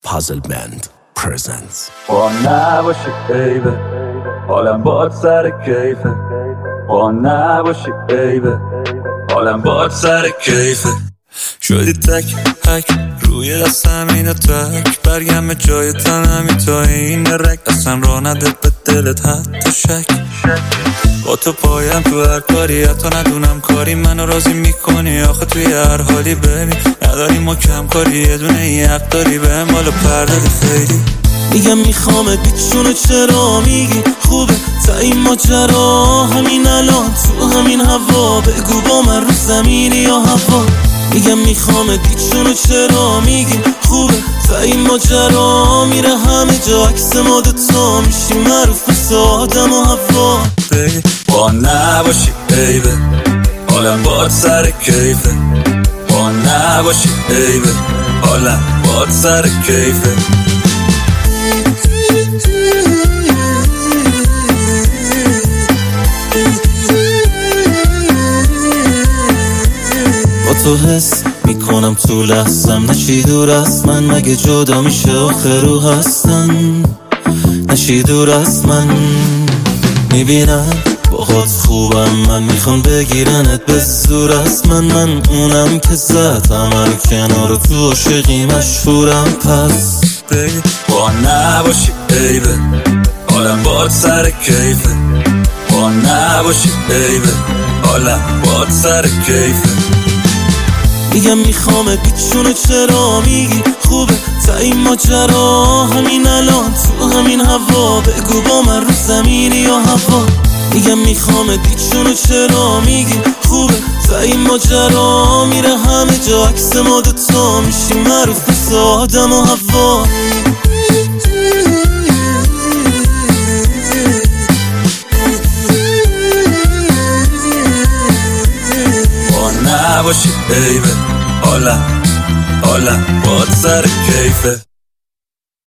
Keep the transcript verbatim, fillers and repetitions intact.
Puzzle Band presents. با نباشی بیبه حالم باد سر کیفه. با نباشی بیبه حالم باد سر کیفه. شدی تک هک روی دستم اینو تک برگم به جای تنمی تا این رک اصلا را نده به دلت حتی شک. با تو پایم تو هر کاری حتی ندونم کاری منو راضی میکنی آخه توی هر حالی ببین نداری ما کم کاری یه دونه ای حق داری به هم بالا پردادی خیلی میگم میخوامت بیچونه چرا میگی خوبه تا این ماجرا همین الان تو همین هوا بگو با من رو زمینی یا هوا. میگم میخوامت بیچونه چرا میگی خوبه تا این ماجرا میره همه جا عکس ما دوتا میشیم معروف مثل آدم و هوا. با نباشی بیبه حالم باد سر کیفه. با نباشی بیبه حالم باد سر کیفه. با تو حس میکنم تو لحظم نشی دور از من مگه جدا میشه آخر رو هستن نشی دور از من میبینم باهات خوبم من میخوام بگیرنت به زور از من من اونم که زد همه رو کنار تو عاشقی مشهورم پس با نباشی بیبه حالم باد سر کیفه. با نباشی بیبه حالم باد سر کیفه. میگم میخوامت بیچونه چرا میگی خوبه تا این ماجرا همین الان تو همین هوا بگو با من رو زمینی یا هوا. میگم میخوامت بیچونه چرا میگی خوبه تا این ماجرا میره همه جا عکس ما دوتا میشیم معروف مثل آدم و هوا. نباشی بیبه حالم حالم باد سر کیفه.